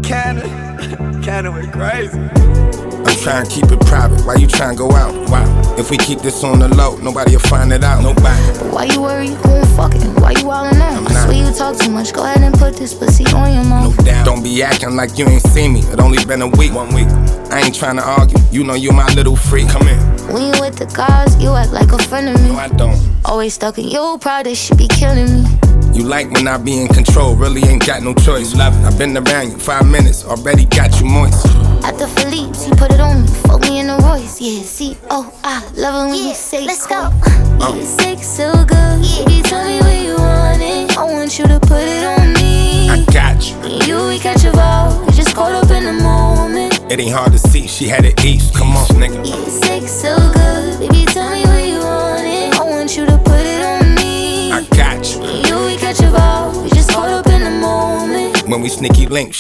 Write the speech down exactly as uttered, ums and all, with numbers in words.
Cannon, Cannon went crazy. I'm trying to keep it private, why you trying to go out? Wow. If we keep this on the low, nobody'll find it out. Nobody. But why you worry, who I'm fucking? Why you all in that? I swear you talk too much, go ahead and put this pussy on your mouth. No doubt. Don't be acting like you ain't seen me, it only been a week. One week. I ain't trying to argue, you know you my little freak. Come in. When you with the guys, you act like a friend of me. No, I don't. Always stuck in your pride, this shit be killing me. You like when I be in control, really ain't got no choice. Love it. I've been around you five minutes, already got you moist. At the Philippe's, he put it on me, fuck me in the Royce. Yeah, C O I, love it when yeah, you say let's go. Uh. Yeah, sex so good, yeah. You tell me where you want it, I want you to put it on me. I got you. Me and you, we catch a vibe, we just caught up in the moment. It ain't hard to see, she had it east, come on nigga. Yeah, sex so good, baby tell me where you want it, I want you to put it on me. I got you. Me and you, we catch a vibe, we just caught up in the moment. When we sneaky link,